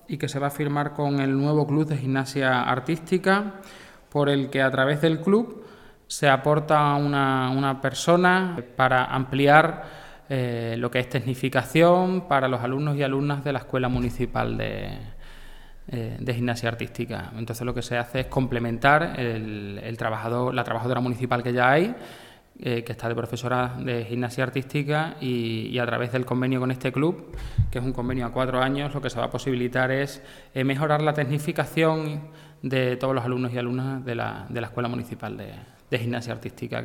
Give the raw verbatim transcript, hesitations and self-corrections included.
y que se va a firmar con el nuevo Club de Gimnasia Artística, por el que a través del club se aporta una, una persona para ampliar eh, lo que es tecnificación para los alumnos y alumnas de la Escuela Municipal de, eh, de Gimnasia Artística. Entonces lo que se hace es complementar el, el trabajador, la trabajadora municipal que ya hay, Eh, que está de profesora de gimnasia artística, y, y a través del convenio con este club, que es un convenio a cuatro años, lo que se va a posibilitar es eh, mejorar la tecnificación de todos los alumnos y alumnas de la, de la Escuela Municipal de, de Gimnasia Artística.